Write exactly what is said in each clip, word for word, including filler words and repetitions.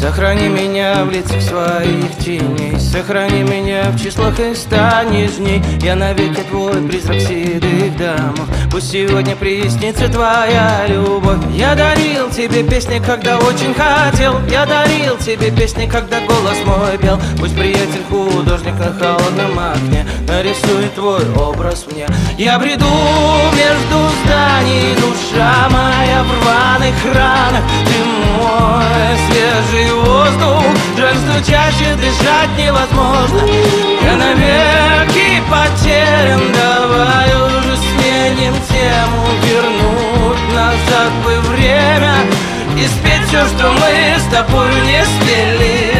Сохрани меня в лицах своих теней, сохрани меня в числах и ста нижней. Я навеки твой призрак седых домов. Пусть сегодня приснится твоя любовь. Я дарил тебе песни, когда очень хотел. Я дарил тебе песни, когда голос мой пел. Пусть приятель художник на холодном окне нарисует твой образ мне. Я бреду между зданий, душа моя в рваных ранах. Ты мой свежий воздух, жаль, что чаще дышать невозможно. Я навеки потерян, давай уже сменим тему. Вернуть назад бы время и спеть все, что мы с тобой не спели.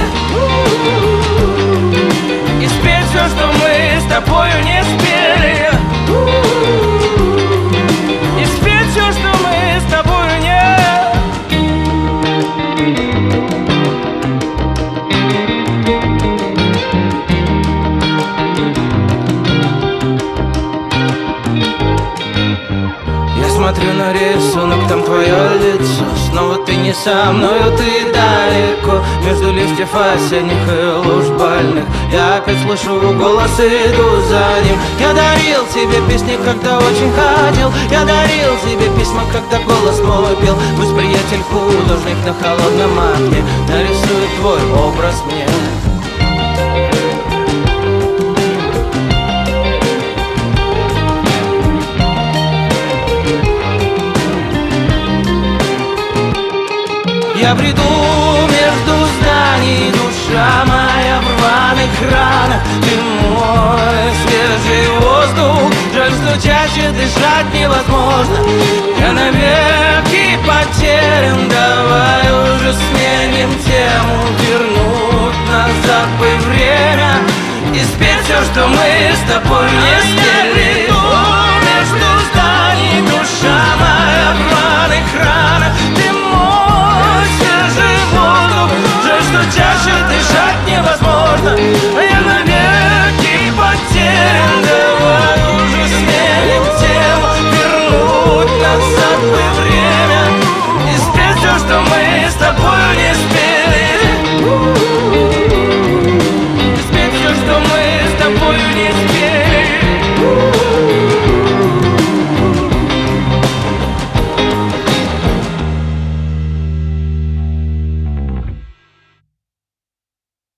И спеть все, что мы с тобой не спели. И спеть все, что мы с тобой не. Смотрю на рисунок, там твое лицо. Снова ты не со мною, ты далеко. Между листьев осенних и луж больных я опять слышу голос, иду за ним. Я дарил тебе песни, когда очень хотел. Я дарил тебе письма, когда голос мой пел. Пусть приятель художник на холодном окне нарисует твой образ мне. Я бреду между зданий, душа моя в рваных ранах. Ты мой свежий воздух, жаль, что чаще дышать невозможно. Я навеки потерян, давай уже сменим тему. Вернуть назад бы время и спеть все, что мы с тобой не спели.